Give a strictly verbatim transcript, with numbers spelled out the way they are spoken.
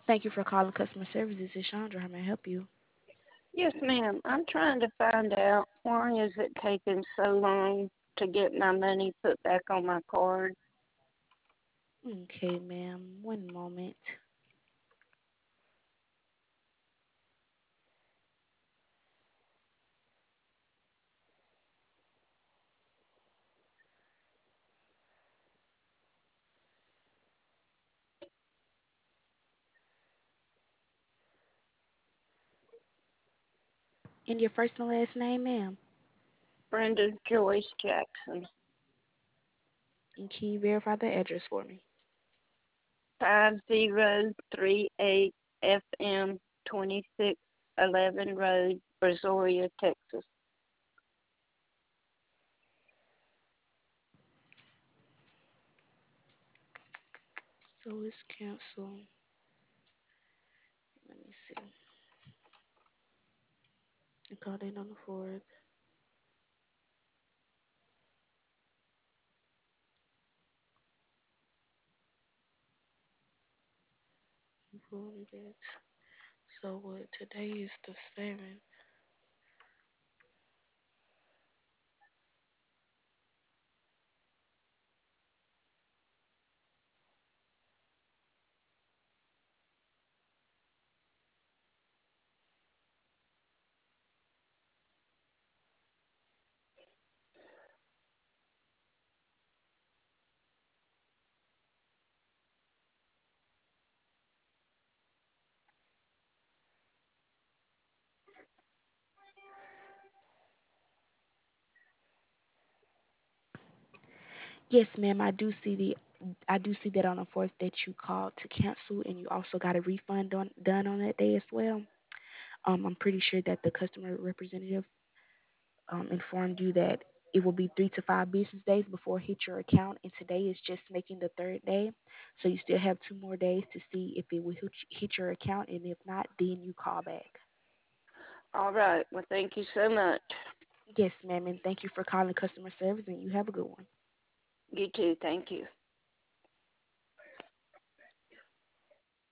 Thank you for calling customer service. This is Chandra. How may I help you? Yes, ma'am. I'm trying to find out why is it taking so long to get my money put back on my card. Okay, ma'am. One moment. And your first and last name, ma'am? Brenda Joyce Jackson, And can you verify the address for me? five zero three eight F M twenty-six eleven Road, Brazoria, Texas. So it's canceled. Let me see. I called in on the fourth. Reported it. So what? Today is the seventh. Yes, ma'am. I do see the. I do see that on the fourth that you called to cancel, and you also got a refund on done on that day as well. Um, I'm pretty sure that the customer representative um, informed you that it will be three to five business days before it hit your account, and today is just making the third day. So you still have two more days to see if it will hit hit your account, and if not, then you call back. All right. Well, thank you so much. Yes, ma'am, and thank you for calling customer service, and you have a good one. You too. Thank you.